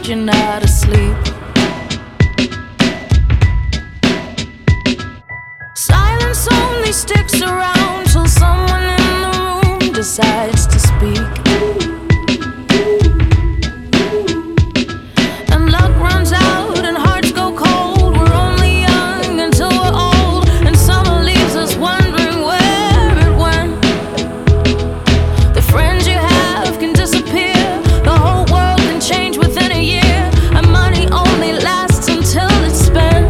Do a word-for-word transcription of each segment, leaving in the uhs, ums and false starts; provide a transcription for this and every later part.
need you now to sleep. Silence only sticks around till someone in the room decides to speak. And luck runs out and hearts go cold. We're only young until we're old, and summer leaves us wondering where it went. The friends you have can disappear, the whole world can change within a year, and money only lasts until it's spent.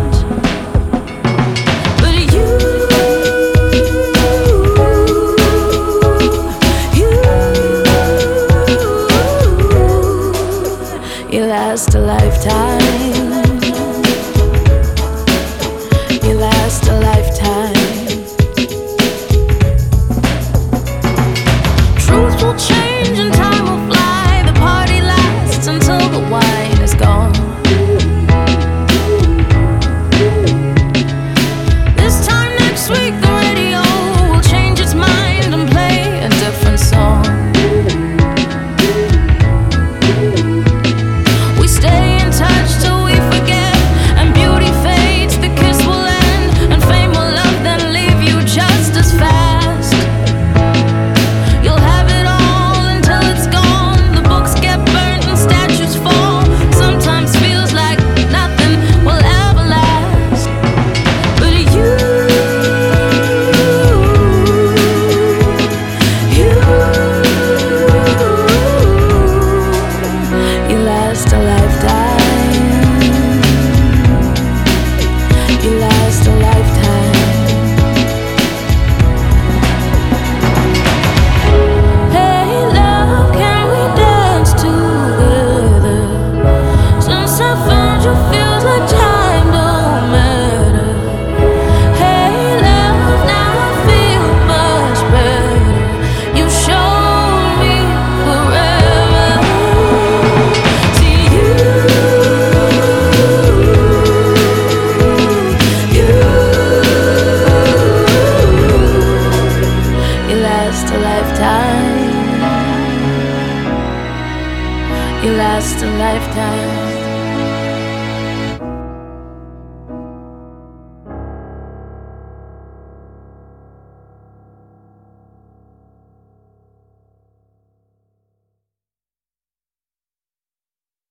But you, you, you last a lifetime.